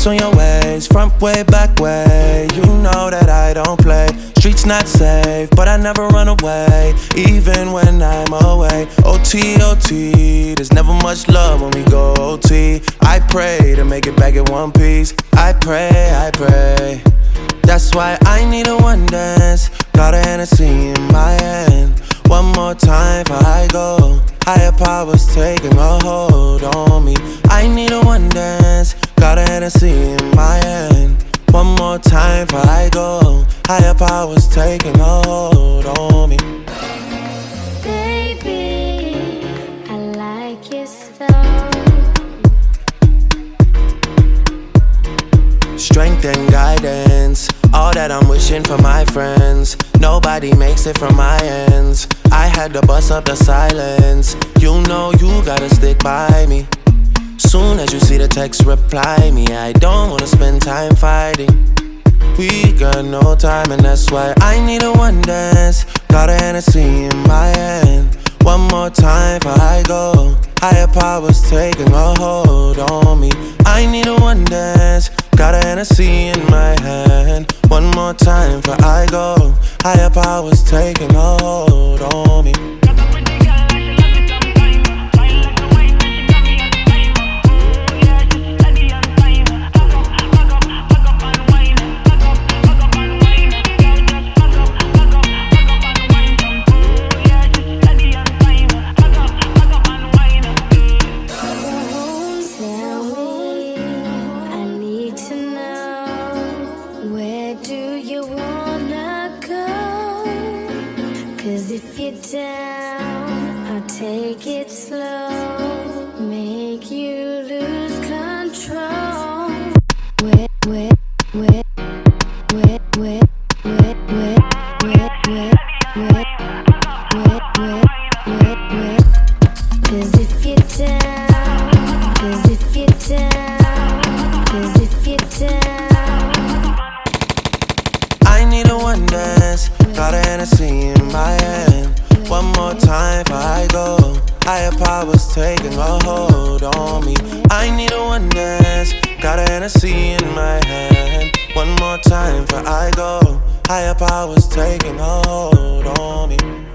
on your ways, front way, back way. You know that I don't play. Streets not safe, but I never run away, even when I'm away. OT, OT, there's never much love when we go OT. I pray to make it back in one piece. I pray, I pray. That's why I need a one dance. Got a Hennessy in my hand. One more time before I go. Higher powers taking a hold on me. I need a one dance. Got a Hennessy in my hand. One more time before I go. Higher powers taking a hold on me. Baby, I like your so. Strength and guidance, all that I'm wishing for my friends. Nobody makes it from my ends. I had to bust up the silence. You know you gotta stick by me. Soon as you see the text, reply me. I don't wanna spend time fighting. We got no time and that's why I need a one dance. Got a Hennessy in my hand. One more time before I go. Higher powers taking a hold on me. I need a one dance. Got a Hennessy in my hand. One more time before I go. Higher powers taking a hold on me. If you're down, I'll take it slow, make you lose control. Wet, wet, wet, wet, wet, wet, wet, wet, wet, wet, wet, wet, wet, wet. 'Cause if you're down, 'cause if you're down, 'cause if you're down. I need a one dance. Got a Hennessy in my hand. One more time before I go. Higher powers taking a hold on me. I need a one dance. Got a Hennessy in my hand. One more time before I go. Higher powers taking a hold on me.